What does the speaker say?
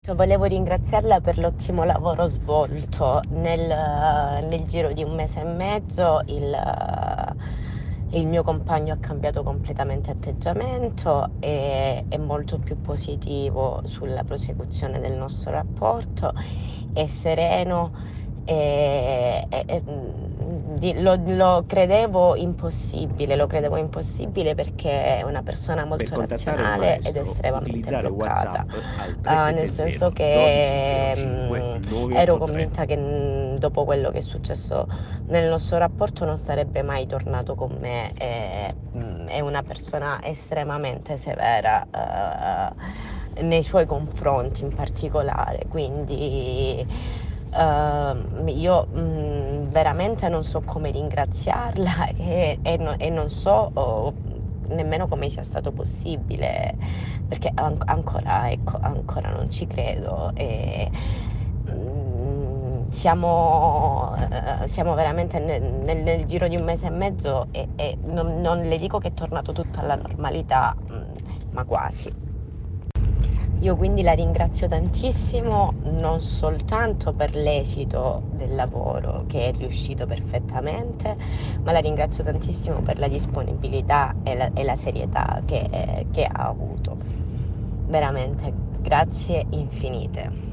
Volevo ringraziarla per l'ottimo lavoro svolto. Nel giro di 1 mese e mezzo il mio compagno ha cambiato completamente atteggiamento, è molto più positivo sulla prosecuzione del nostro rapporto, è sereno, lo credevo impossibile perché è una persona Per molto contattare un razionale ed maestro, estremamente utilizzare bloccata. WhatsApp al Nel senso 370 che, 1205 ero 983. convinta che, dopo quello che è successo nel nostro rapporto non sarebbe mai tornato con me. È una persona estremamente severa, nei suoi confronti in particolare, quindi, io, veramente non so come ringraziarla e non so, nemmeno come sia stato possibile, perché ancora, ecco, ancora non ci credo. Siamo veramente nel giro di 1 mese e mezzo, e non le dico che è tornato tutto alla normalità, ma quasi. Io quindi la ringrazio tantissimo, non soltanto per l'esito del lavoro che è riuscito perfettamente, ma la ringrazio tantissimo per la disponibilità e la serietà che ha avuto. Veramente, grazie infinite.